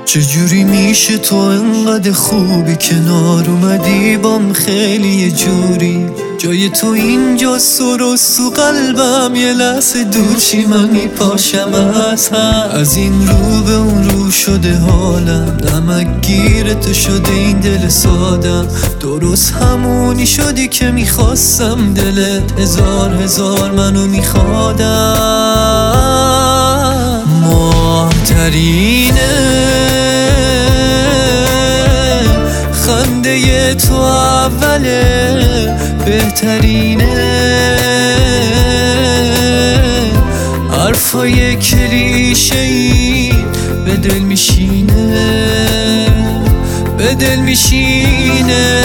چجوری میشه تو انقدر خوبی کنار اومدی بام خیلی یه جوری جای تو اینجا سرست تو قلبم یه لحظه دور چی من میپاشم از هم از این رو به اون رو شده حالم نمک گیر تو شده این دل سادم درست همونی شدی که میخواستم دلت هزار منو میخوادم ماهترینه خنده تو اوله بهترینه حرفای کلیشه‌ای به دل میشینه به دل میشینه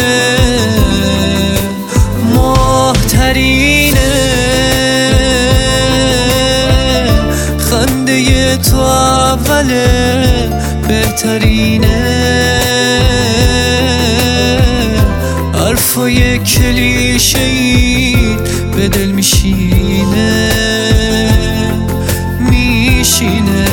ماهترینه خنده تو اوله بهترینه حرفای کلیشه‌ای به دل میشینه میشینه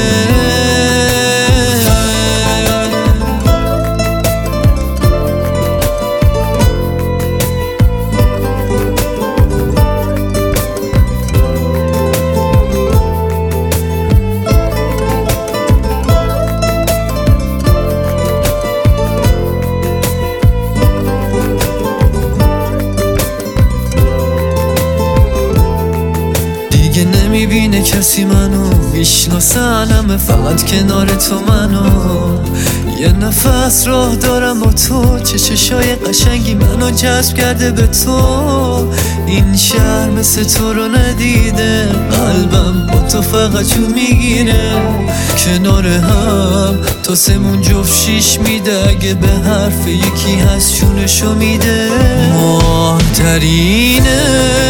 نمیبینه کسی منو میشناسه علمه فقط کنار تو منو یه نفس راه دارم با تو چه چشای قشنگی منو جذب کرده به تو این شهر مثل تو رو ندیده قلبم با تو فقط جون میگیره کنار هم تا سمون جفت شیش میده اگه به حرف یکی هست جونشو میده ماهترینه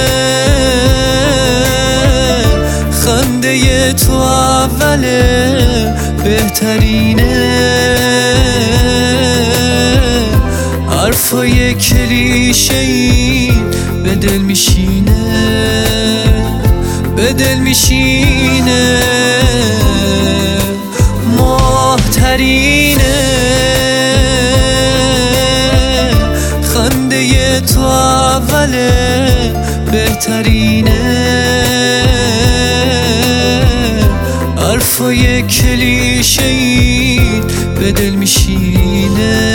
خنده تو اوله بهترینه حرفای کلیشه‌ای به دل میشینه به دل میشینه ماهترینه خنده تو اوله بهترینه حرفای کلیشه‌ای به دل میشینه